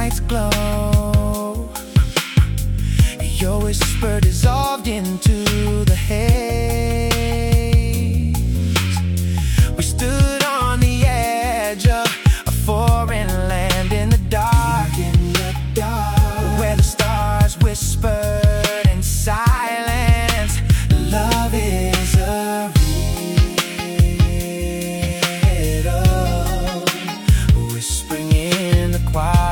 night's glow. Your whisper dissolved into the haze. We stood on the edge of a foreign land in the dark, where the stars whispered in silence. Love is a riddle, whispering in the quiet.